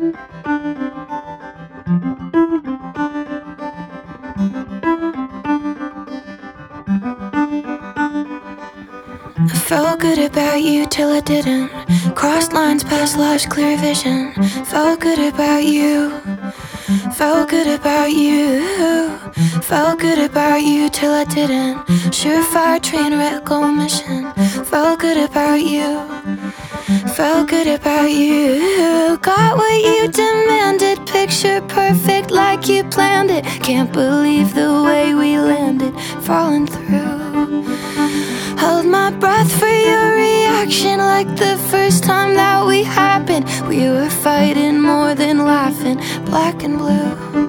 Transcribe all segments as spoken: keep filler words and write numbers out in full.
I felt good about you till I didn't. Crossed lines past life's clear vision. Felt good about you. Felt good about you. Felt good about you till I didn't. Surefire train wreck on mission. Felt good about you. Felt good about you. Got what you demanded. Picture perfect like you planned it. Can't believe the way we landed. Falling through. Held my breath for your reaction, like the first time that we happened. We were fighting more than laughing, black and blue.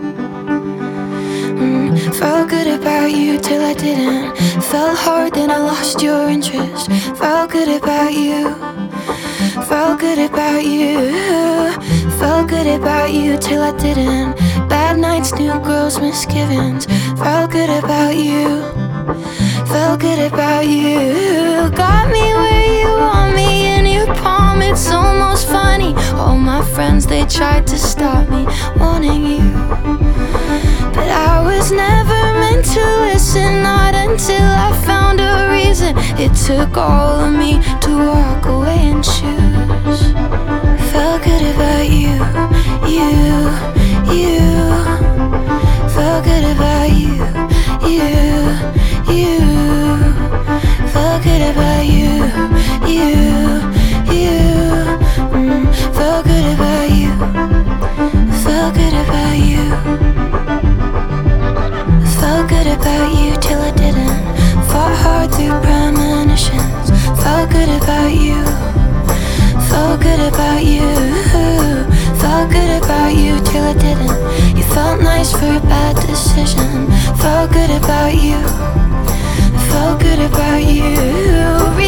mm, Felt good about you till I didn't. Felt hard then I lost your interest. Felt good about you. Felt good about you. Felt good about you till I didn't. Bad nights, new girls, misgivings. Felt good about you. Felt good about you. Got me where you want me in your palm. It's almost funny. All my friends, they tried to stop me wanting you, but I was never meant to listen. Not until I found a reason. It took all of me to walk away and choose. Felt good about you. You, you. Felt good about you. You, you. Felt good about you, you, you. mm, Felt good about you. Felt good about you. Felt good about you till I didn't. Fought hard through premonitions. Felt good about you. Felt good about you. Felt good about you till I didn't. You felt nice for a bad decision. Felt good about you. Felt good about you.